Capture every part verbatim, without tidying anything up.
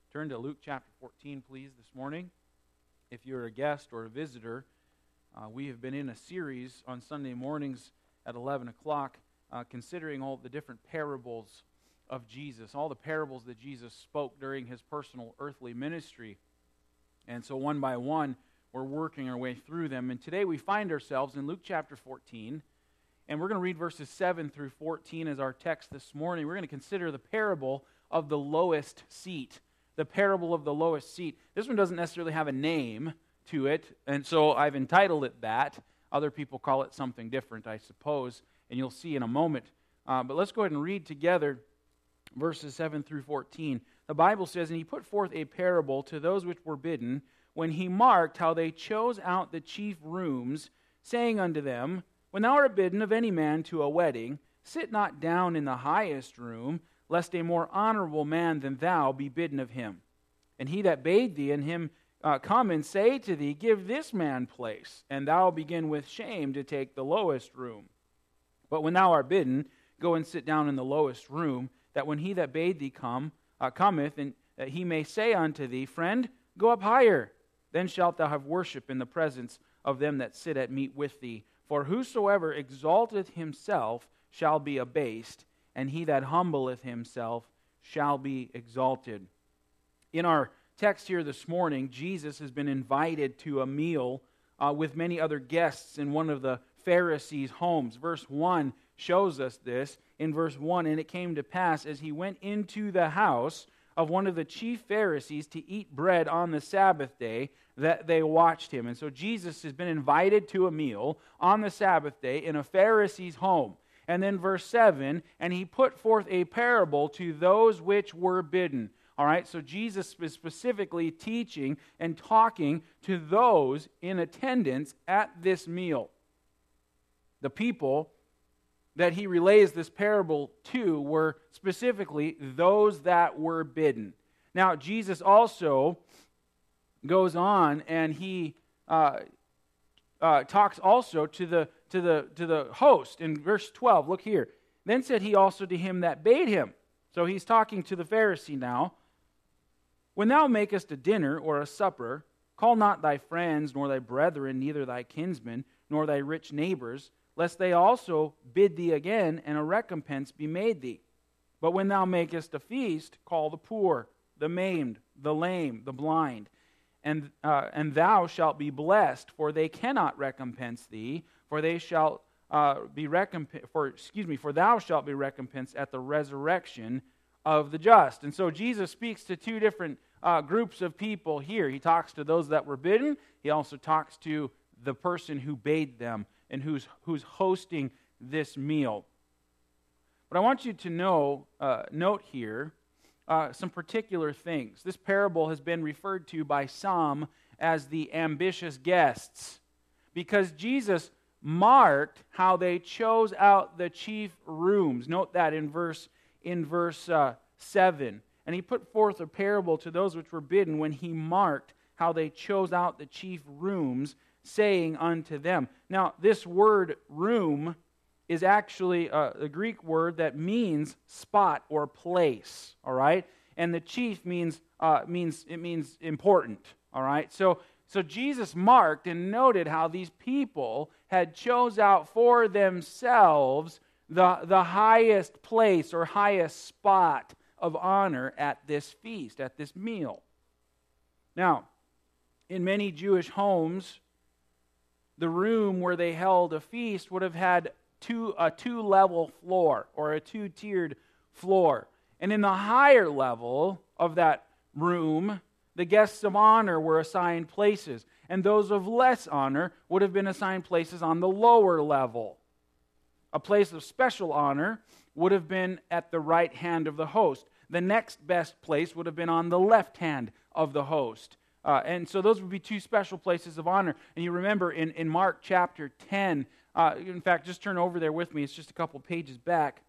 Turn to Luke chapter fourteen, please, this morning. If you're a guest or a visitor, uh, we have been in a series on Sunday mornings at eleven o'clock, uh, considering all the different parables of Jesus, all the parables that Jesus spoke during his personal earthly ministry. And so one by one, we're working our way through them. And today we find ourselves in Luke chapter fourteen, and we're going to read verses seven through fourteen as our text this morning. We're going to consider the parable of the lowest seat. The parable of the lowest seat. This one doesn't necessarily have a name to it, and so I've entitled it that. Other people call it something different, I suppose, and you'll see in a moment. Uh, but let's go ahead and read together verses seven through fourteen. The Bible says, "And he put forth a parable to those which were bidden, when he marked how they chose out the chief rooms, saying unto them, When thou art bidden of any man to a wedding, sit not down in the highest room, lest a more honorable man than thou be bidden of him. And he that bade thee and him uh, come and say to thee, Give this man place, and thou begin with shame to take the lowest room. But when thou art bidden, go and sit down in the lowest room, that when he that bade thee come uh, cometh, and that he may say unto thee, Friend, go up higher. Then shalt thou have worship in the presence of them that sit at meat with thee. For whosoever exalteth himself shall be abased, and he that humbleth himself shall be exalted." In our text here this morning, Jesus has been invited to a meal uh, with many other guests in one of the Pharisees' homes. Verse one shows us this. In verse one, "And it came to pass, as he went into the house of one of the chief Pharisees to eat bread on the Sabbath day, that they watched him." And so Jesus has been invited to a meal on the Sabbath day in a Pharisee's home. And then verse seven, "And he put forth a parable to those which were bidden." All right, so Jesus is specifically teaching and talking to those in attendance at this meal. The people that he relays this parable to were specifically those that were bidden. Now, Jesus also goes on and he uh, uh, talks also to the to the to the host in verse twelve. Look here. "Then said he also to him that bade him." So he's talking to the Pharisee now. "When thou makest a dinner or a supper, call not thy friends, nor thy brethren, neither thy kinsmen, nor thy rich neighbors, lest they also bid thee again, and a recompense be made thee. But when thou makest a feast, call the poor, the maimed, the lame, the blind, and uh, and thou shalt be blessed, for they cannot recompense thee, for they shall uh, be recomp- for excuse me, for thou shalt be recompensed at the resurrection of the just." And so Jesus speaks to two different uh, groups of people here. He talks to those that were bidden. He also talks to the person who bade them and who's who's hosting this meal. But I want you to know, uh, note here, uh, some particular things. This parable has been referred to by some as the ambitious guests, because Jesus marked how they chose out the chief rooms. Note that in verse in verse uh, seven. "And he put forth a parable to those which were bidden, when he marked how they chose out the chief rooms, saying unto them." Now, this word room is actually a, a Greek word that means spot or place, all right? And the chief means uh, means it means important, all right? So so Jesus marked and noted how these people had chose out for themselves the, the highest place or highest spot of honor at this feast, at this meal. Now, in many Jewish homes, the room where they held a feast would have had two, a two-level floor or a two-tiered floor. And in the higher level of that room, the guests of honor were assigned places, and those of less honor would have been assigned places on the lower level. A place of special honor would have been at the right hand of the host. The next best place would have been on the left hand of the host. Uh, and so those would be two special places of honor. And you remember in, in Mark chapter ten, uh, in fact, just turn over there with me. It's just a couple pages back.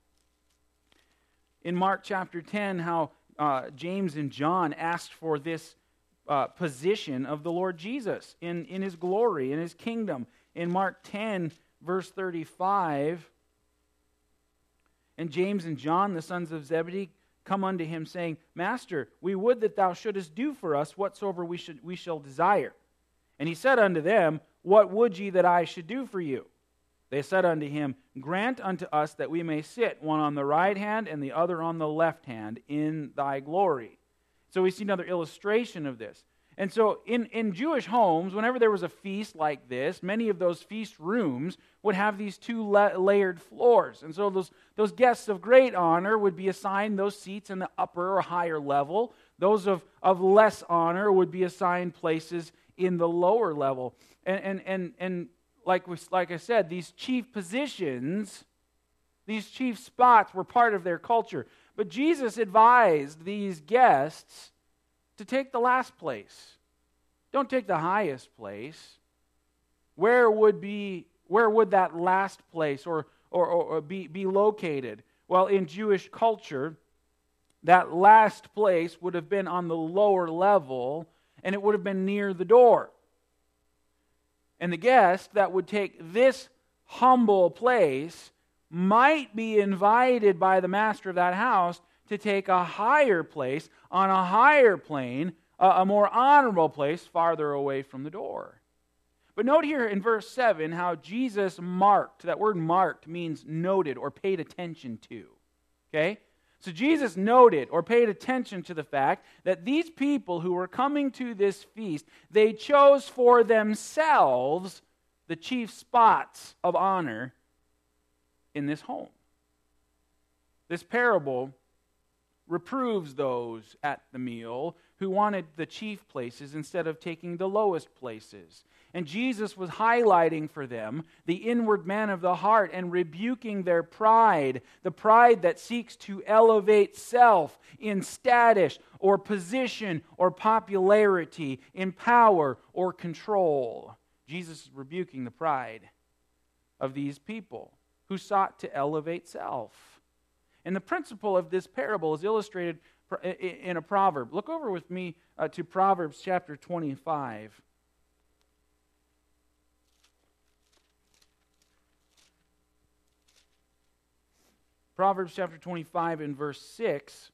In Mark chapter ten, how uh, James and John asked for this uh, position of the Lord Jesus in, in His glory, in His kingdom. In Mark ten, verse thirty-five, "And James and John, the sons of Zebedee, come unto him, saying, Master, we would that thou shouldest do for us whatsoever we should we shall desire. And he said unto them, What would ye that I should do for you? They said unto him, Grant unto us that we may sit, one on the right hand and the other on the left hand, in thy glory. So we see another illustration of this. And so in, in Jewish homes, whenever there was a feast like this, many of those feast rooms would have these two la- layered floors. And so those, those guests of great honor would be assigned those seats in the upper or higher level. Those of, of less honor would be assigned places in the lower level. And, and, and, and like, we, like I said, these chief positions, these chief spots were part of their culture. But Jesus advised these guests to take the last place. Don't take the highest place. Where would be where would that last place or, or, or be, be located? Well, in Jewish culture, that last place would have been on the lower level, and it would have been near the door. And the guest that would take this humble place might be invited by the master of that house to take a higher place on a higher plane, a, a more honorable place farther away from the door. But note here in verse seven how Jesus marked. That word marked means noted or paid attention to. Okay? So Jesus noted or paid attention to the fact that these people who were coming to this feast, they chose for themselves the chief spots of honor in this home. This parable reproves those at the meal who wanted the chief places instead of taking the lowest places. And Jesus was highlighting for them the inward man of the heart and rebuking their pride, the pride that seeks to elevate self in status or position or popularity, in power or control. Jesus is rebuking the pride of these people who sought to elevate self. And the principle of this parable is illustrated in a proverb. Look over with me uh, to Proverbs chapter twenty-five. Proverbs chapter twenty-five and verse six.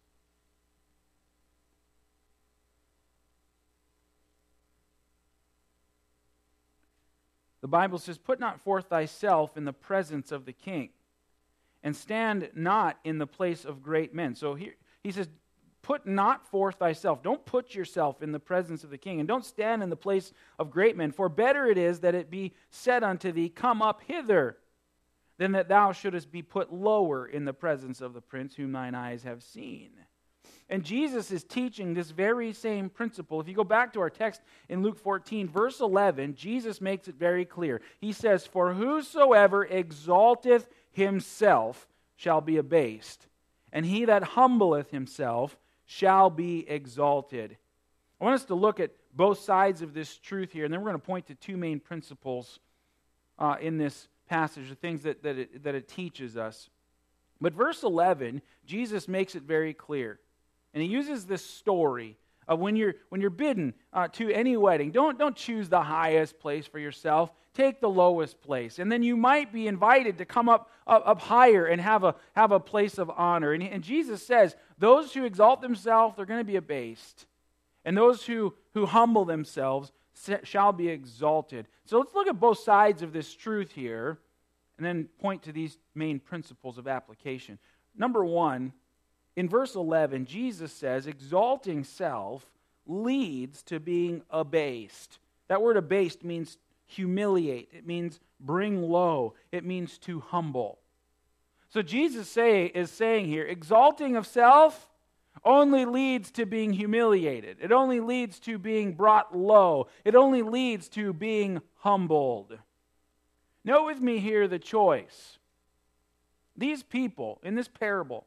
The Bible says, Put not forth thyself in the presence of the king, and stand not in the place of great men. So here he says, put not forth thyself. Don't put yourself in the presence of the king, and don't stand in the place of great men. For better it is that it be said unto thee, Come up hither, than that thou shouldest be put lower in the presence of the prince whom thine eyes have seen. And Jesus is teaching this very same principle. If you go back to our text in Luke fourteen, verse eleven, Jesus makes it very clear. He says, For whosoever exalteth himself shall be abased, and he that humbleth himself shall be exalted. I want us to look at both sides of this truth here, and then we're going to point to two main principles uh, in this passage, the things that, that, it, that it teaches us. But verse eleven, Jesus makes it very clear. And he uses this story of when you're when you're bidden uh, to any wedding, don't, don't choose the highest place for yourself. Take the lowest place. And then you might be invited to come up, up, up higher and have a, have a place of honor. And, and Jesus says, those who exalt themselves, they're going to be abased. And those who, who humble themselves shall be exalted. So let's look at both sides of this truth here and then point to these main principles of application. Number one, in verse eleven, Jesus says, exalting self leads to being abased. That word abased means humiliate. It means bring low. It means to humble. So Jesus say, is saying here, exalting of self only leads to being humiliated. It only leads to being brought low. It only leads to being humbled. Note with me here the choice. These people in this parable,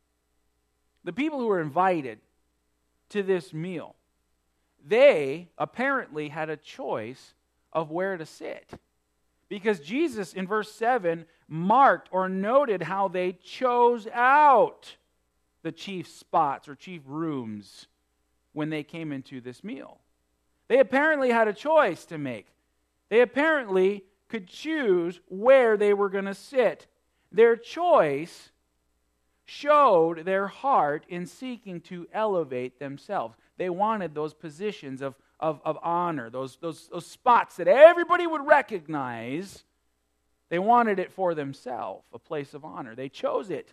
the people who were invited to this meal, they apparently had a choice of where to sit. Because Jesus, in verse seven, marked or noted how they chose out the chief spots or chief rooms when they came into this meal. They apparently had a choice to make. They apparently could choose where they were going to sit. Their choice showed their heart in seeking to elevate themselves. They wanted those positions of, of, of honor, those, those, those spots that everybody would recognize. They wanted it for themselves, a place of honor. They chose it.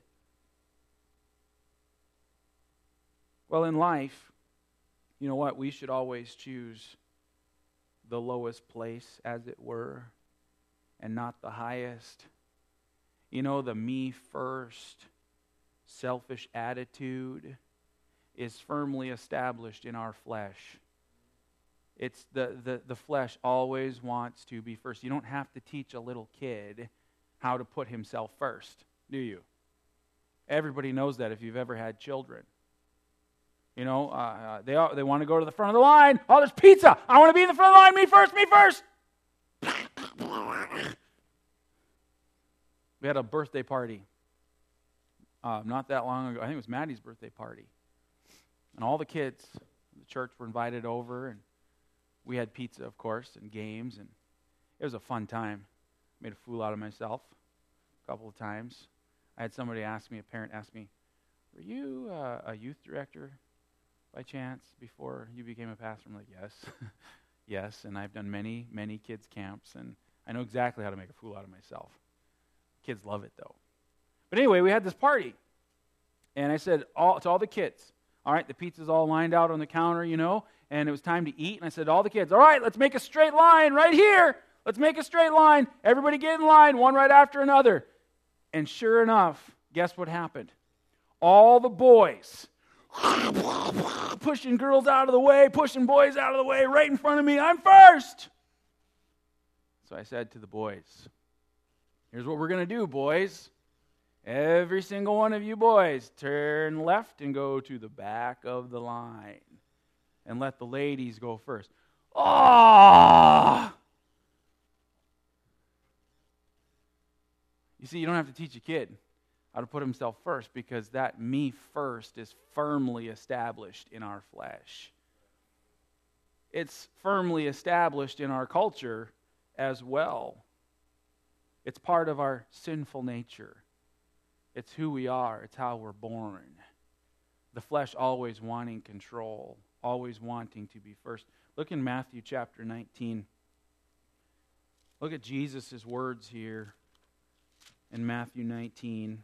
Well, in life, you know what? We should always choose the lowest place, as it were, and not the highest. You know, the me first, selfish attitude is firmly established in our flesh. It's the, the, the flesh always wants to be first. You don't have to teach a little kid how to put himself first, do you? Everybody knows that if you've ever had children. You know, uh, they they want to go to the front of the line. Oh, there's pizza. I want to be in the front of the line. Me first, me first. We had a birthday party uh, not that long ago. I think it was Maddie's birthday party. And all the kids in the church were invited over, and we had pizza, of course, and games, and it was a fun time. Made a fool out of myself a couple of times. I had somebody ask me, a parent ask me, were you uh, a youth director by chance before you became a pastor? I'm like, yes. Yes, and I've done many, many kids' camps, and I know exactly how to make a fool out of myself. Kids love it, though. But anyway, we had this party, and I said all, to all the kids, all right, the pizza's all lined out on the counter, you know, and it was time to eat, and I said to all the kids, all right, let's make a straight line right here. Let's make a straight line. Everybody get in line, one right after another. And sure enough, guess what happened? All the boys pushing girls out of the way, pushing boys out of the way, right in front of me. I'm first. So I said to the boys, here's what we're going to do, boys. Every single one of you boys, turn left and go to the back of the line. And let the ladies go first. Oh! You see, you don't have to teach a kid how to put himself first, because that me first is firmly established in our flesh. It's firmly established in our culture as well. It's part of our sinful nature. It's who we are. It's how we're born. The flesh always wanting control, always wanting to be first. Look in Matthew chapter nineteen. Look at Jesus' words here in Matthew nineteen.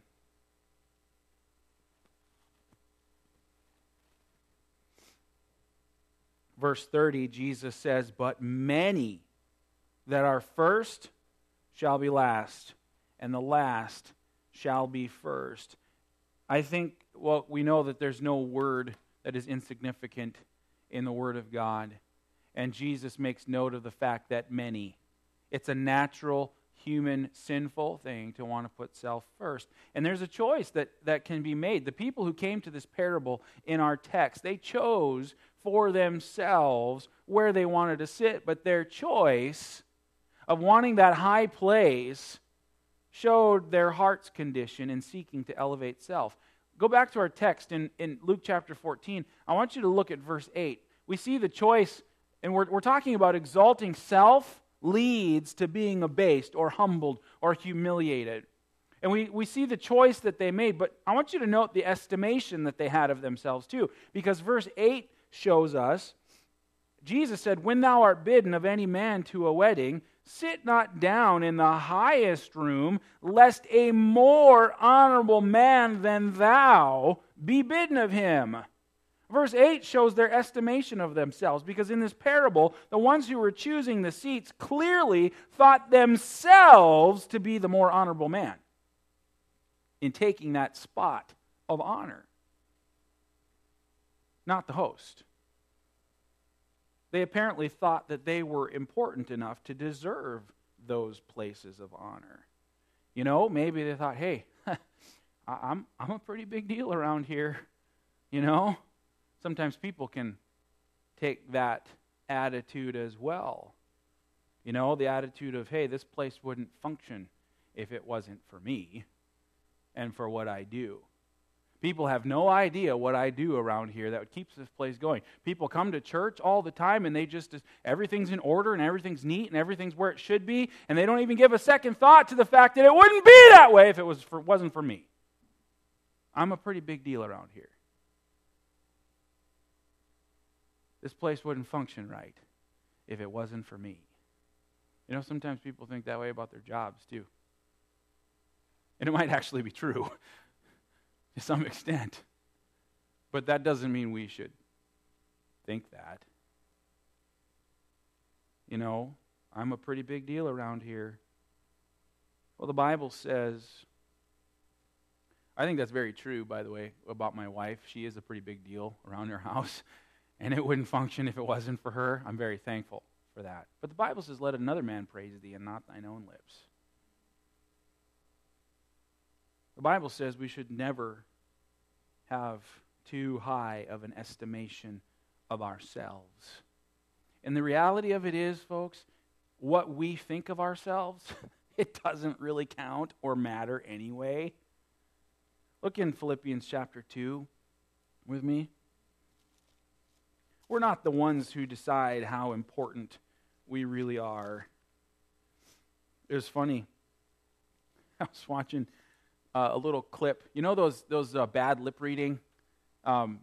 Verse thirty, Jesus says, but many that are first shall be last, and the last shall be first. I think, well, we know that there's no word that is insignificant in the Word of God. And Jesus makes note of the fact that many. It's a natural, human, sinful thing to want to put self first. And there's a choice that, that can be made. The people who came to this parable in our text, they chose for themselves where they wanted to sit, but their choice of wanting that high place showed their heart's condition in seeking to elevate self. Go back to our text in, in Luke chapter fourteen. I want you to look at verse eight. We see the choice, and we're, we're talking about exalting self leads to being abased or humbled or humiliated. And we, we see the choice that they made, but I want you to note the estimation that they had of themselves too. Because verse eight shows us, Jesus said, when thou art bidden of any man to a wedding, sit not down in the highest room, lest a more honorable man than thou be bidden of him. Verse eight shows their estimation of themselves, because in this parable, the ones who were choosing the seats clearly thought themselves to be the more honorable man in taking that spot of honor, not the host. They apparently thought that they were important enough to deserve those places of honor. You know, maybe they thought, hey, I'm I'm a pretty big deal around here. You know, sometimes people can take that attitude as well. You know, the attitude of, hey, this place wouldn't function if it wasn't for me and for what I do. People have no idea what I do around here that keeps this place going. People come to church all the time and they just, everything's in order and everything's neat and everything's where it should be, and they don't even give a second thought to the fact that it wouldn't be that way if it was for, wasn't for me. I'm a pretty big deal around here. This place wouldn't function right if it wasn't for me. You know, sometimes people think that way about their jobs too. And it might actually be true to some extent. But that doesn't mean we should think that. You know, I'm a pretty big deal around here. Well, the Bible says, I think that's very true, by the way, about my wife. She is a pretty big deal around her house, and it wouldn't function if it wasn't for her. I'm very thankful for that. But the Bible says, let another man praise thee, and not thine own lips. The Bible says we should never have too high of an estimation of ourselves. And the reality of it is, folks, what we think of ourselves, it doesn't really count or matter anyway. Look in Philippians chapter two with me. We're not the ones who decide how important we really are. It was funny. I was watching uh, a little clip. You know those those uh, bad lip reading um,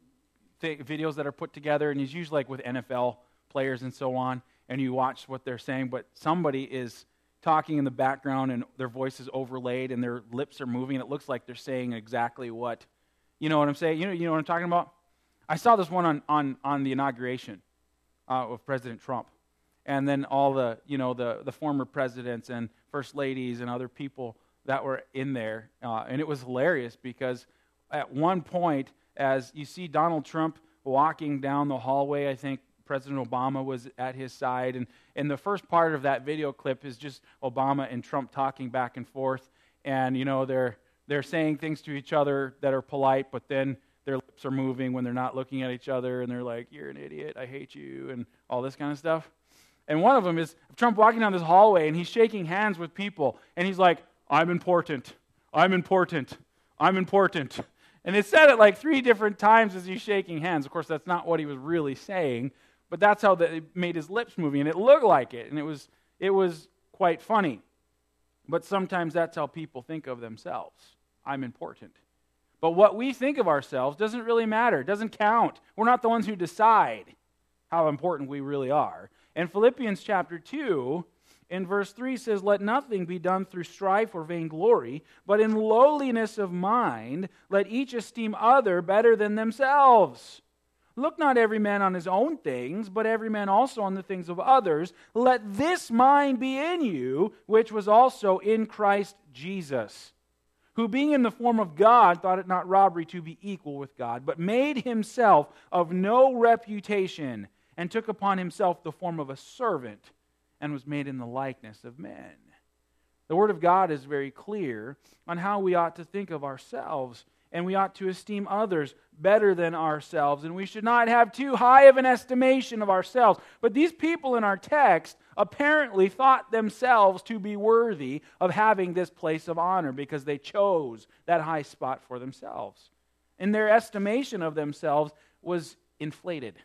th- videos that are put together, and it's usually like with N F L players and so on, and you watch what they're saying, but somebody is talking in the background and their voice is overlaid and their lips are moving and it looks like they're saying exactly what, you know what I'm saying? You know, you know what I'm talking about? I saw this one on, on, on the inauguration uh, of President Trump. And then all the, you know, the, the former presidents and first ladies and other people that were in there. Uh, and it was hilarious because at one point, as you see Donald Trump walking down the hallway, I think President Obama was at his side, and, and the first part of that video clip is just Obama and Trump talking back and forth, and you know they're they're saying things to each other that are polite, but then their lips are moving when they're not looking at each other, and they're like, "You're an idiot, I hate you," and all this kind of stuff. And one of them is Trump walking down this hallway, and he's shaking hands with people, and he's like, "I'm important, I'm important, I'm important." And it said it like three different times as he's shaking hands. Of course, that's not what he was really saying. But that's how the, it made his lips moving, and it looked like it, and it was it was quite funny. But sometimes that's how people think of themselves. I'm important. But what we think of ourselves doesn't really matter. It doesn't count. We're not the ones who decide how important we really are. And Philippians chapter two, in verse three says, "Let nothing be done through strife or vainglory, but in lowliness of mind, let each esteem other better than themselves. Look not every man on his own things, but every man also on the things of others. Let this mind be in you, which was also in Christ Jesus, who being in the form of God thought it not robbery to be equal with God, but made himself of no reputation, and took upon himself the form of a servant, and was made in the likeness of men." The Word of God is very clear on how we ought to think of ourselves, and we ought to esteem others better than ourselves, and we should not have too high of an estimation of ourselves. But these people in our text apparently thought themselves to be worthy of having this place of honor because they chose that high spot for themselves. And their estimation of themselves was inflated.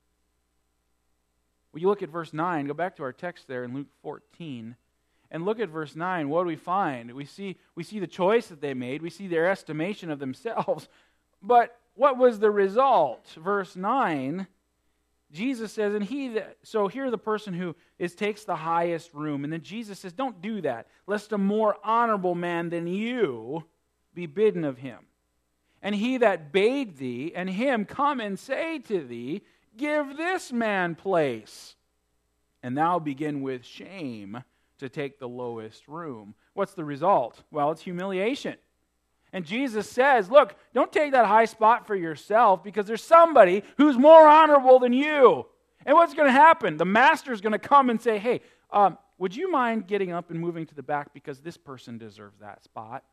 Well, you look at verse nine, go back to our text there in Luke fourteen, and look at verse nine. What do we find? We see, we see the choice that they made. We see their estimation of themselves. But what was the result? Verse nine, Jesus says, and he that, so here the person who is takes the highest room. And then Jesus says, don't do that, lest a more honorable man than you be bidden of him. And he that bade thee and him come and say to thee, give this man place. And thou begin with shame to take the lowest room. What's the result? Well, it's humiliation. And Jesus says, look, don't take that high spot for yourself because there's somebody who's more honorable than you. And what's going to happen? The master's going to come and say, hey, um, would you mind getting up and moving to the back because this person deserves that spot?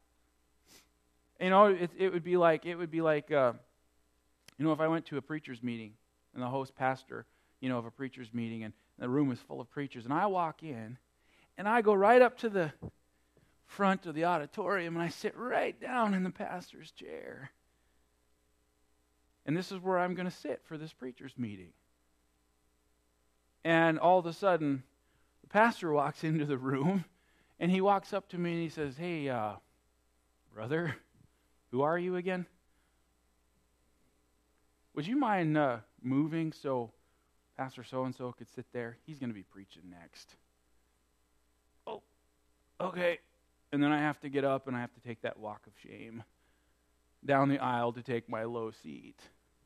You know, it, it would be like, it would be like, uh, you know, if I went to a preacher's meeting and the host pastor, you know, of a preacher's meeting and the room is full of preachers and I walk in and I go right up to the front of the auditorium and I sit right down in the pastor's chair. And this is where I'm going to sit for this preacher's meeting. And all of a sudden, the pastor walks into the room and he walks up to me and he says, hey, uh, brother, Who are you again? Would you mind uh, moving so Pastor so-and-so could sit there? He's going to be preaching next. Oh, okay. And then I have to get up and I have to take that walk of shame down the aisle to take my low seat.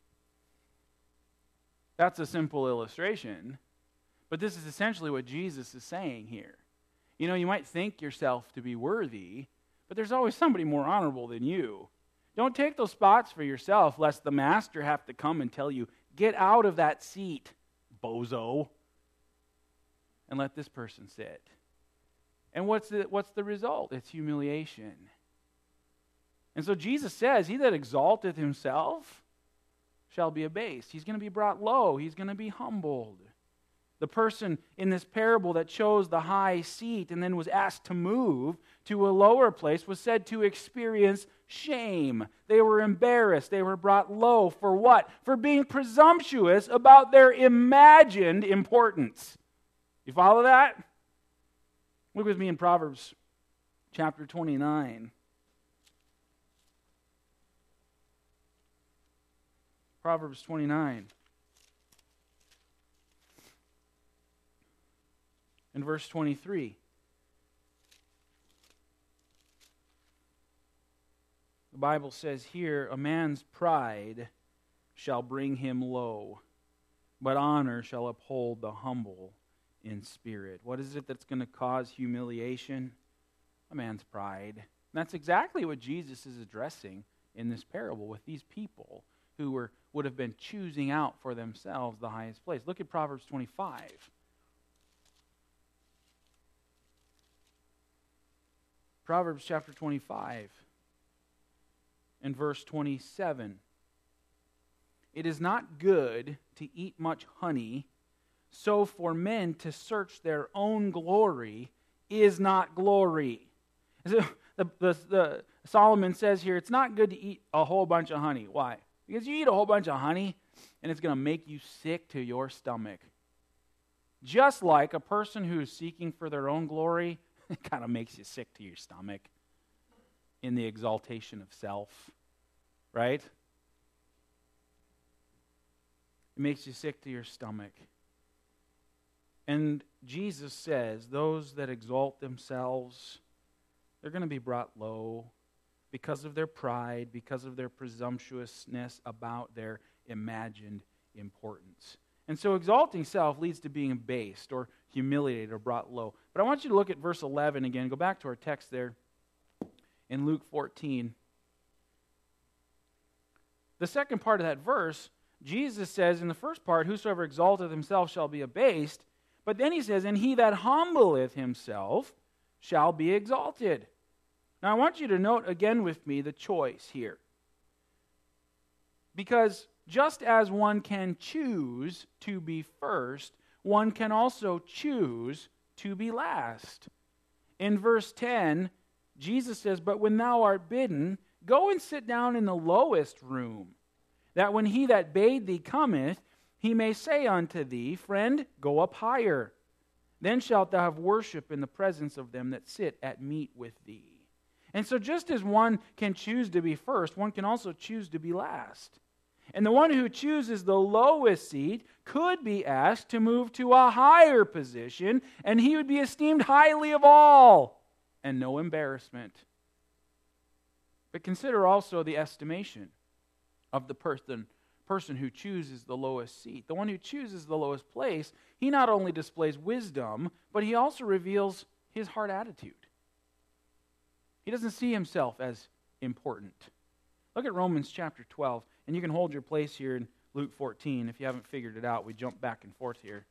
That's a simple illustration, but this is essentially what Jesus is saying here. You know, you might think yourself to be worthy, but there's always somebody more honorable than you. Don't take those spots for yourself, lest the master have to come and tell you, get out of that seat, bozo, and let this person sit. And what's the, what's the result? It's humiliation. And so Jesus says, he that exalteth himself shall be abased. He's going to be brought low. He's going to be humbled. The person in this parable that chose the high seat and then was asked to move to a lower place was said to experience shame. They were embarrassed. They were brought low. For what? For being presumptuous about their imagined importance. You follow that? Look with me in Proverbs chapter twenty-nine. Proverbs twenty-nine. In verse twenty-three. The Bible says here, a man's pride shall bring him low, but honor shall uphold the humble in spirit. What is it that's going to cause humiliation? A man's pride. And that's exactly what Jesus is addressing in this parable with these people who were would have been choosing out for themselves the highest place. Look at Proverbs twenty-five. Proverbs chapter twenty-five and verse twenty-seven. It is not good to eat much honey, so for men to search their own glory is not glory. So the, the, the, Solomon says here, it's not good to eat a whole bunch of honey. Why? Because you eat a whole bunch of honey, and it's going to make you sick to your stomach. Just like a person who is seeking for their own glory, it kind of makes you sick to your stomach in the exaltation of self, right? It makes you sick to your stomach. And Jesus says, those that exalt themselves, they're going to be brought low because of their pride, because of their presumptuousness about their imagined importance. And so exalting self leads to being abased or humiliated or brought low. But I want you to look at verse eleven again. Go back to our text there in Luke fourteen. The second part of that verse, Jesus says in the first part, whosoever exalteth himself shall be abased. But then he says, and he that humbleth himself shall be exalted. Now I want you to note again with me the choice here. Because just as one can choose to be first, one can also choose to be last. In verse ten, Jesus says, but when thou art bidden, go and sit down in the lowest room, that when he that bade thee cometh, he may say unto thee, friend, go up higher. Then shalt thou have worship in the presence of them that sit at meat with thee. And so just as one can choose to be first, one can also choose to be last. And the one who chooses the lowest seat could be asked to move to a higher position, and he would be esteemed highly of all, and no embarrassment. But consider also the estimation of the person, person who chooses the lowest seat. The one who chooses the lowest place, he not only displays wisdom, but he also reveals his heart attitude. He doesn't see himself as important. Look at Romans chapter twelve, and you can hold your place here in Luke fourteen. If you haven't figured it out, we jump back and forth here.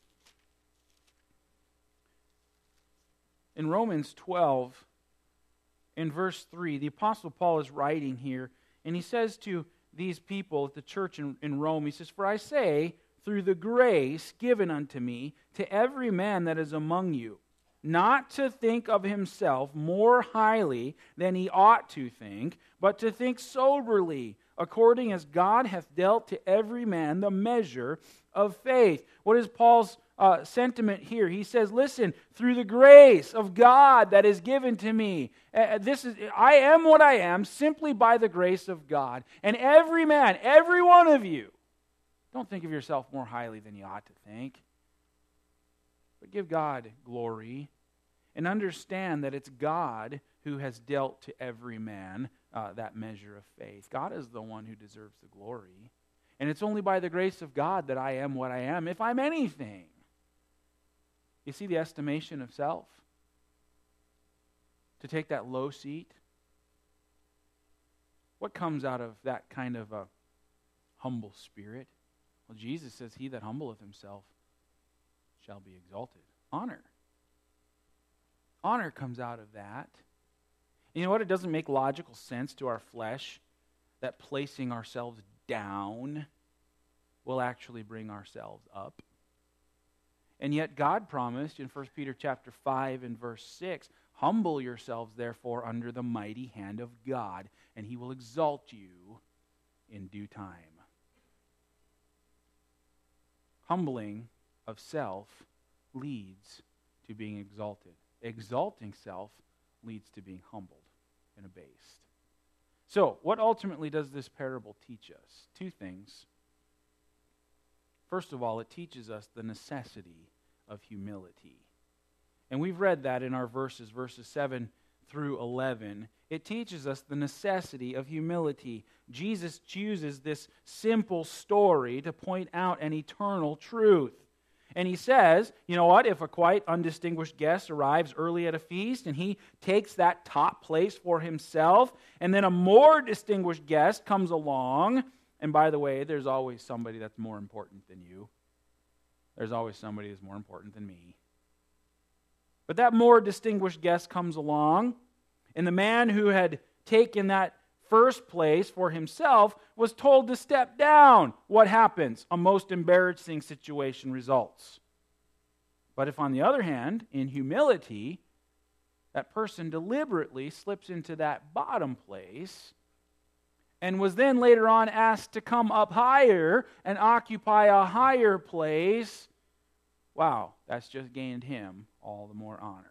In Romans twelve, in verse three, the Apostle Paul is writing here, and he says to these people at the church in, in Rome, he says, for I say, through the grace given unto me, to every man that is among you, not to think of himself more highly than he ought to think, but to think soberly, according as God hath dealt to every man the measure of faith. What is Paul's uh, sentiment here? He says, listen, through the grace of God that is given to me, uh, this is I am what I am simply by the grace of God. And every man, every one of you, don't think of yourself more highly than you ought to think, but give God glory and understand that it's God who has dealt to every man uh, that measure of faith. God is the one who deserves the glory. And it's only by the grace of God that I am what I am, if I'm anything. You see the estimation of self? To take that low seat? What comes out of that kind of a humble spirit? Well, Jesus says, he that humbleth himself shall be exalted. Honor. Honor comes out of that. You know what? It doesn't make logical sense to our flesh that placing ourselves down will actually bring ourselves up. And yet God promised in First Peter chapter five and verse six, humble yourselves therefore under the mighty hand of God, and he will exalt you in due time. Humbling of self leads to being exalted. Exalting self leads to being humbled and abased. So, what ultimately does this parable teach us? Two things. First of all, it teaches us the necessity of humility. And we've read that in our verses, verses seven through eleven. It teaches us the necessity of humility. Jesus chooses this simple story to point out an eternal truth. And he says, you know what, if a quite undistinguished guest arrives early at a feast and he takes that top place for himself, and then a more distinguished guest comes along, and by the way, there's always somebody that's more important than you. There's always somebody that's more important than me. But that more distinguished guest comes along, and the man who had taken that first place for himself was told to step down. What happens? A most embarrassing situation results. But if, on the other hand, in humility, that person deliberately slips into that bottom place and was then later on asked to come up higher and occupy a higher place, wow, that's just gained him all the more honor.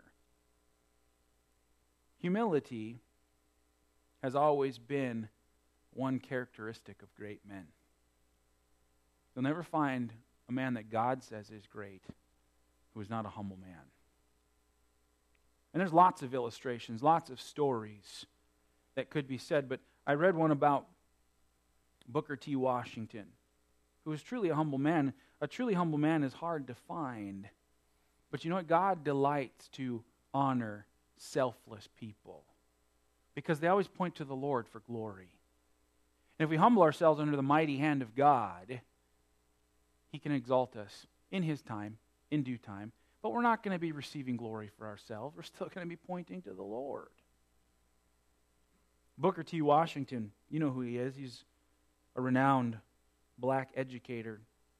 Humility has always been one characteristic of great men. You'll never find a man that God says is great who is not a humble man. And there's lots of illustrations, lots of stories that could be said, but I read one about Booker T. Washington, who was truly a humble man. A truly humble man is hard to find. But you know what? God delights to honor selfless people, because they always point to the Lord for glory. And if we humble ourselves under the mighty hand of God, he can exalt us in his time, in due time. But we're not going to be receiving glory for ourselves. We're still going to be pointing to the Lord. Booker T. Washington, you know who he is. He's a renowned black educator.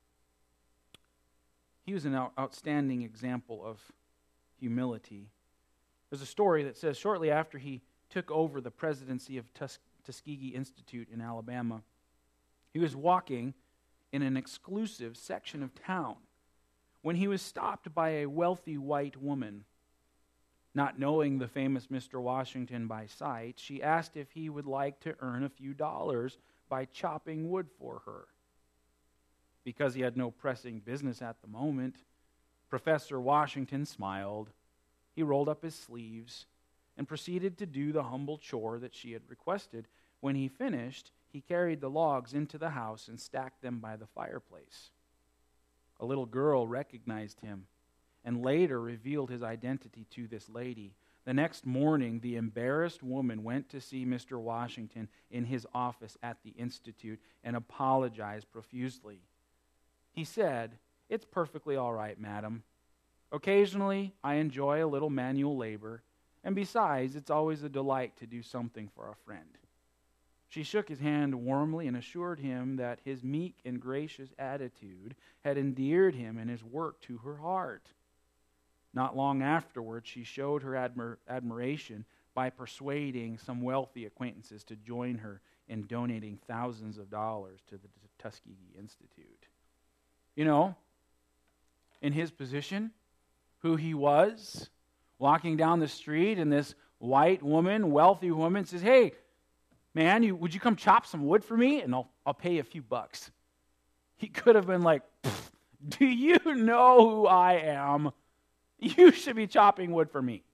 He was an out- outstanding example of humility. There's a story that says shortly after he took over the presidency of Tus- Tuskegee Institute in Alabama, he was walking in an exclusive section of town when he was stopped by a wealthy white woman. Not knowing the famous Mister Washington by sight, she asked if he would like to earn a few dollars by chopping wood for her. Because he had no pressing business at the moment, Professor Washington smiled. He rolled up his sleeves and proceeded to do the humble chore that she had requested. When he finished, he carried the logs into the house and stacked them by the fireplace. A little girl recognized him and later revealed his identity to this lady. The next morning, the embarrassed woman went to see Mister Washington in his office at the Institute and apologized profusely. He said, "It's perfectly all right, madam. Occasionally, I enjoy a little manual labor, and besides, it's always a delight to do something for a friend." She shook his hand warmly and assured him that his meek and gracious attitude had endeared him and his work to her heart. Not long afterwards, she showed her admir- admiration by persuading some wealthy acquaintances to join her in donating thousands of dollars to the Tuskegee Institute. You know, in his position, who he was, walking down the street, and this white woman, wealthy woman, says, "Hey, man, you, would you come chop some wood for me? And I'll, I'll pay you a few bucks." He could have been like, "Do you know who I am? You should be chopping wood for me."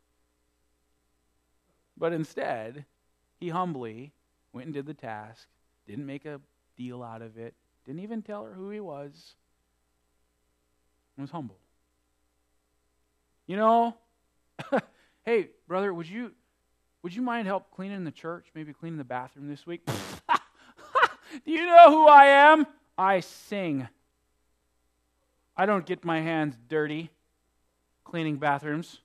But instead, he humbly went and did the task, didn't make a deal out of it, didn't even tell her who he was, and was humble. You know, hey, brother, would you would you mind help cleaning the church, maybe cleaning the bathroom this week? Do you know who I am? I sing. I don't get my hands dirty cleaning bathrooms.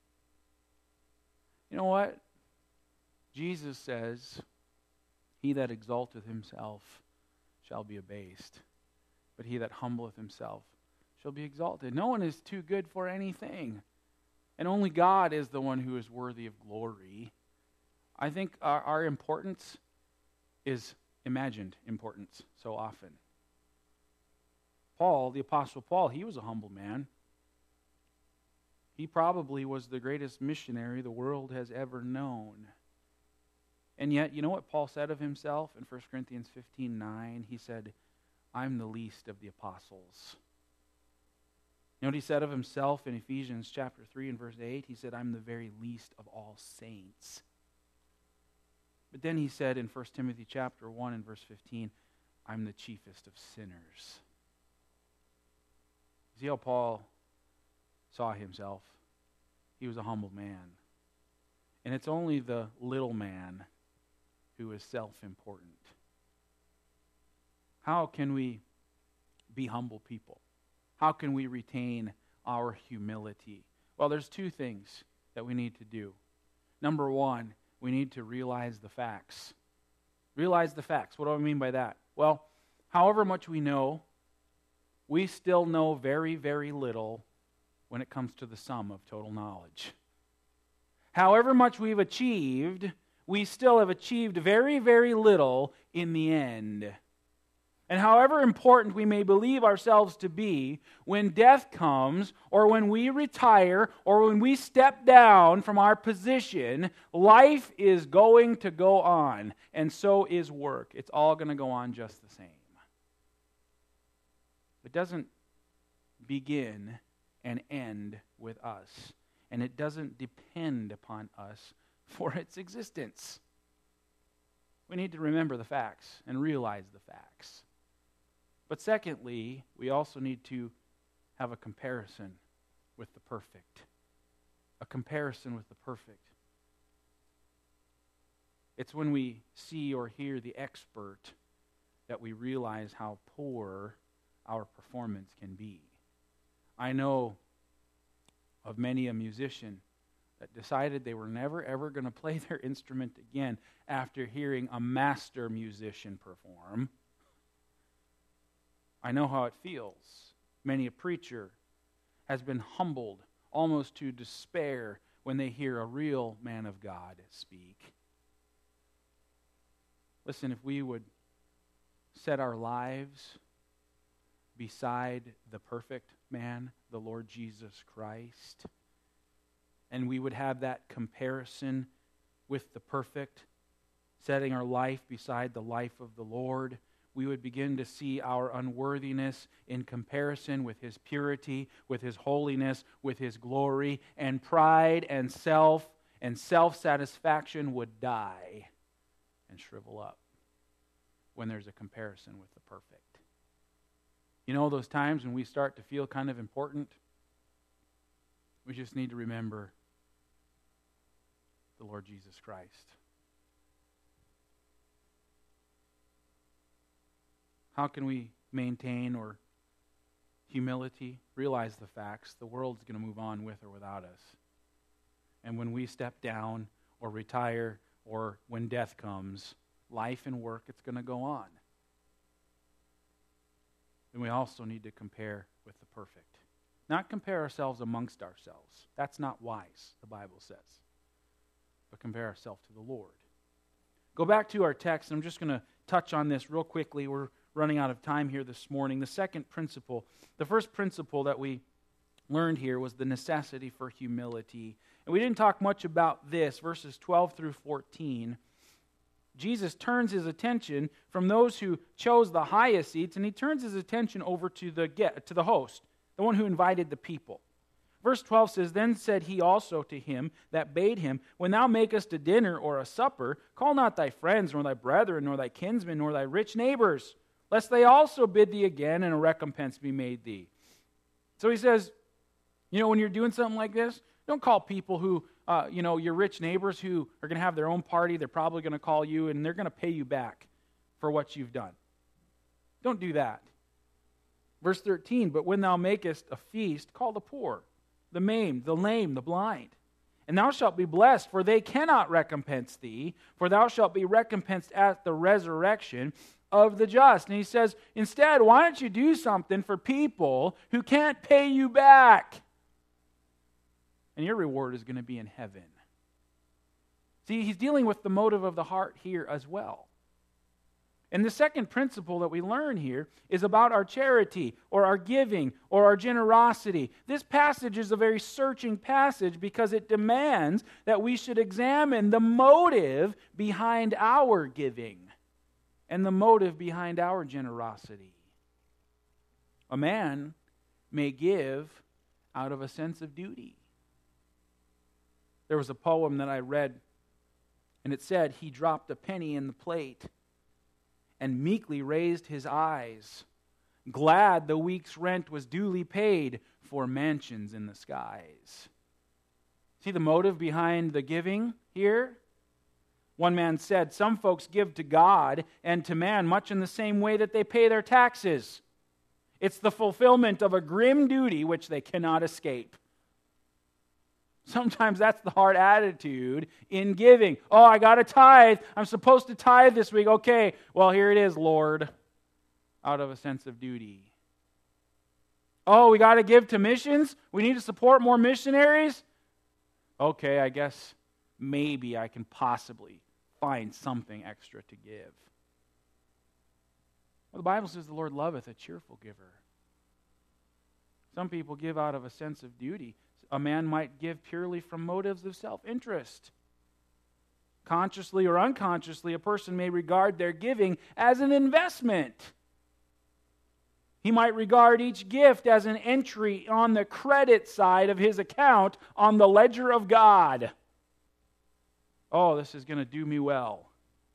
You know what? Jesus says, "He that exalteth himself shall be abased, but he that humbleth himself shall be exalted." No one is too good for anything, and only God is the one who is worthy of glory. I think our, our importance is imagined importance so often. Paul, the Apostle Paul, he was a humble man. He probably was the greatest missionary the world has ever known. And yet, you know what Paul said of himself in First Corinthians fifteen nine? He said, "I'm the least of the apostles." You know what he said of himself in Ephesians chapter three and verse eight? He said, "I'm the very least of all saints." But then he said in First Timothy chapter one and verse fifteen, "I'm the chiefest of sinners." See how Paul saw himself? He was a humble man. And it's only the little man who is self-important. How can we be humble people? How can we retain our humility? Well, there's two things that we need to do. Number one, we need to realize the facts. Realize the facts. What do I mean by that? Well, however much we know, we still know very, very little when it comes to the sum of total knowledge. However much we've achieved, we still have achieved very, very little in the end. And however important we may believe ourselves to be, when death comes, or when we retire, or when we step down from our position, life is going to go on, and so is work. It's all going to go on just the same. It doesn't begin and end with us, and it doesn't depend upon us for its existence. We need to remember the facts and realize the facts. But secondly, we also need to have a comparison with the perfect. A comparison with the perfect. It's when we see or hear the expert that we realize how poor our performance can be. I know of many a musician that decided they were never ever going to play their instrument again after hearing a master musician perform. I know how it feels. Many a preacher has been humbled almost to despair when they hear a real man of God speak. Listen, if we would set our lives beside the perfect man, the Lord Jesus Christ, and we would have that comparison with the perfect, setting our life beside the life of the Lord, we would begin to see our unworthiness in comparison with His purity, with His holiness, with His glory, and pride and self and self-satisfaction would die and shrivel up when there's a comparison with the perfect. You know those times when we start to feel kind of important? We just need to remember the Lord Jesus Christ. How can we maintain or humility? Realize the facts. The world's going to move on with or without us. And when we step down or retire or when death comes, life and work, it's going to go on. And we also need to compare with the perfect. Not compare ourselves amongst ourselves. That's not wise, the Bible says. But compare ourselves to the Lord. Go back to our text. I'm just going to touch on this real quickly. We're running out of time here this morning. The second principle, the first principle that we learned here was the necessity for humility. And we didn't talk much about this, verses twelve through fourteen. Jesus turns his attention from those who chose the highest seats, and he turns his attention over to the get, to the host, the one who invited the people. Verse twelve says, Then said he also to him that bade him, When thou makest a dinner or a supper, call not thy friends, nor thy brethren, nor thy kinsmen, nor thy rich neighbors, lest they also bid thee again, and a recompense be made thee. So he says, you know, when you're doing something like this, don't call people who, uh, you know, your rich neighbors who are going to have their own party. They're probably going to call you, and they're going to pay you back for what you've done. Don't do that. Verse thirteen, But when thou makest a feast, call the poor, the maimed, the lame, the blind. And thou shalt be blessed, for they cannot recompense thee, for thou shalt be recompensed at the resurrection of the just. And he says, instead, why don't you do something for people who can't pay you back? And your reward is going to be in heaven. See, he's dealing with the motive of the heart here as well. And the second principle that we learn here is about our charity or our giving or our generosity. This passage is a very searching passage because it demands that we should examine the motive behind our giving and the motive behind our generosity. A man may give out of a sense of duty. There was a poem that I read, and it said, He dropped a penny in the plate and meekly raised his eyes, glad the week's rent was duly paid for mansions in the skies. See the motive behind the giving here? One man said, Some folks give to God and to man much in the same way that they pay their taxes. It's the fulfillment of a grim duty which they cannot escape. Sometimes that's the hard attitude in giving. Oh, I got to tithe. I'm supposed to tithe this week. Okay, well, here it is, Lord, out of a sense of duty. Oh, we got to give to missions? We need to support more missionaries? Okay, I guess maybe I can possibly find something extra to give. Well, the Bible says the Lord loveth a cheerful giver. Some people give out of a sense of duty. A man might give purely from motives of self-interest. Consciously or unconsciously, a person may regard their giving as an investment. He might regard each gift as an entry on the credit side of his account on the ledger of God. Oh, this is going to do me well.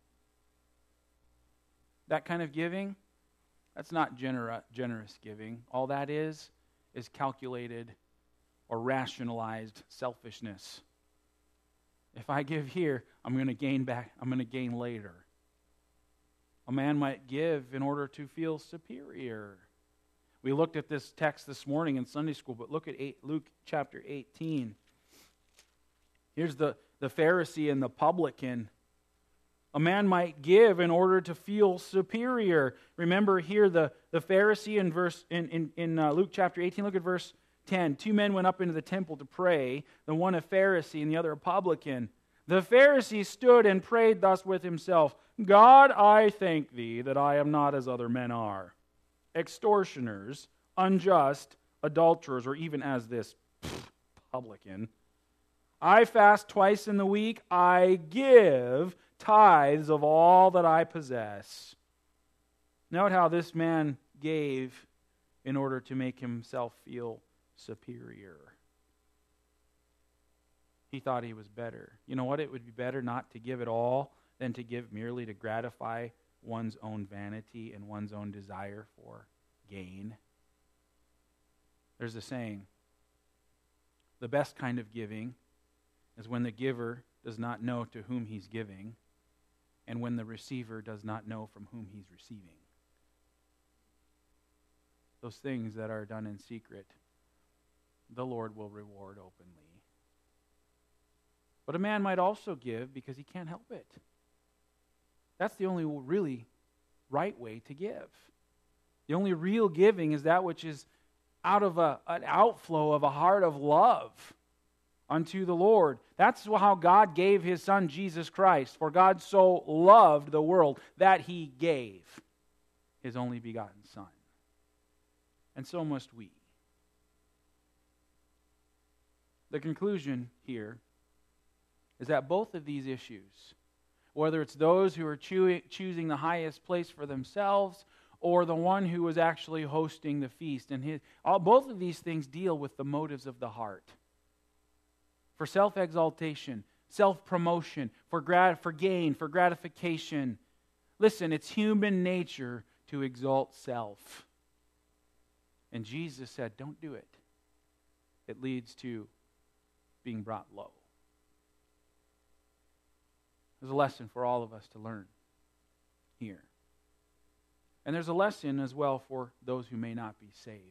That kind of giving, that's not genera- generous giving. All that is, is calculated or rationalized selfishness. If I give here, I'm going to gain back, I'm going to gain later. A man might give in order to feel superior. We looked at this text this morning in Sunday school, but look at eight, Luke chapter eighteen. Here's the, the Pharisee and the publican. A man might give in order to feel superior. Remember here the, the Pharisee in verse in, in, in uh, Luke chapter eighteen, look at verse ten. Two men went up into the temple to pray, the one a Pharisee and the other a publican. The Pharisee stood and prayed thus with himself, God, I thank thee that I am not as other men are, extortioners, unjust, adulterers, or even as this pff, publican. I fast twice in the week. I give tithes of all that I possess. Note how this man gave in order to make himself feel superior. He thought he was better. You know what? It would be better not to give at all than to give merely to gratify one's own vanity and one's own desire for gain. There's a saying, the best kind of giving is when the giver does not know to whom he's giving and when the receiver does not know from whom he's receiving. Those things that are done in secret, the Lord will reward openly. But a man might also give because he can't help it. That's the only really right way to give. The only real giving is that which is out of a, an outflow of a heart of love. unto the Lord. That's how God gave His Son, Jesus Christ. For God so loved the world that He gave His only begotten Son. And so must we. The conclusion here is that both of these issues, whether it's those who are choo- choosing the highest place for themselves or the one who was actually hosting the feast, and his, all, both of these things deal with the motives of the heart. For self-exaltation, self-promotion, for, grat- for gain, for gratification. Listen, it's human nature to exalt self. And Jesus said, don't do it. It leads to being brought low. There's a lesson for all of us to learn here. And there's a lesson as well for those who may not be saved.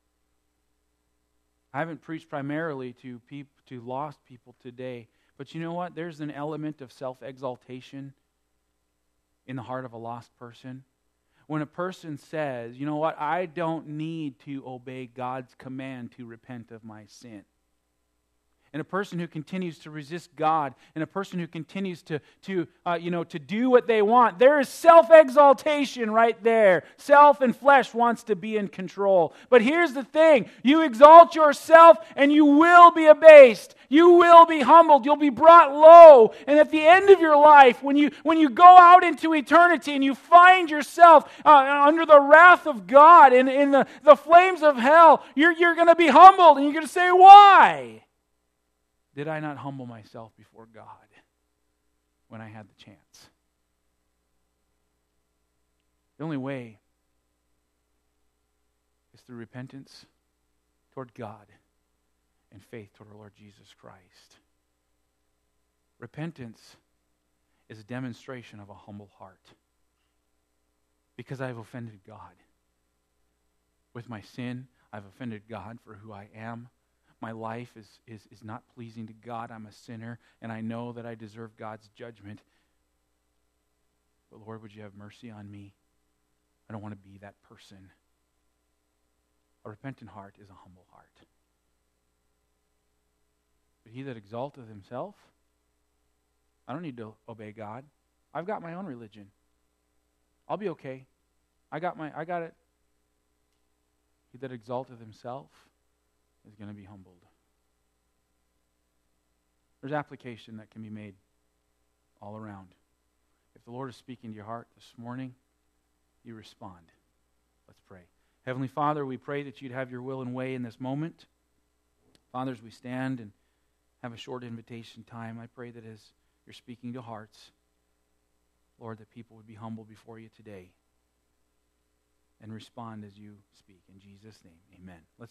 I haven't preached primarily to peop- to lost people today, but you know what? There's an element of self-exaltation in the heart of a lost person. When a person says, you know what, I don't need to obey God's command to repent of my sin. And a person who continues to resist God, and a person who continues to, to uh, you know, to do what they want, there is self-exaltation right there. Self and flesh wants to be in control. But here's the thing. You exalt yourself, and you will be abased. You will be humbled. You'll be brought low. And at the end of your life, when you, when you go out into eternity and you find yourself uh, under the wrath of God, in, in the, the flames of hell, you're, you're going to be humbled, and you're going to say, why? Did I not humble myself before God when I had the chance? The only way is through repentance toward God and faith toward our Lord Jesus Christ. Repentance is a demonstration of a humble heart because I have offended God. With my sin, I've offended God for who I am. My life is, is, is not pleasing to God. I'm a sinner, and I know that I deserve God's judgment. But Lord, would you have mercy on me? I don't want to be that person. A repentant heart is a humble heart. But he that exalteth himself, I don't need to obey God. I've got my own religion. I'll be okay. I got my I got it. He that exalteth himself is going to be humbled. There's application that can be made all around. If the Lord is speaking to your heart this morning, you respond. Let's pray. Heavenly Father, we pray that you'd have your will and way in this moment. Father, as we stand and have a short invitation time, I pray that as you're speaking to hearts, Lord, that people would be humble before you today and respond as you speak. In Jesus' name, amen. Let's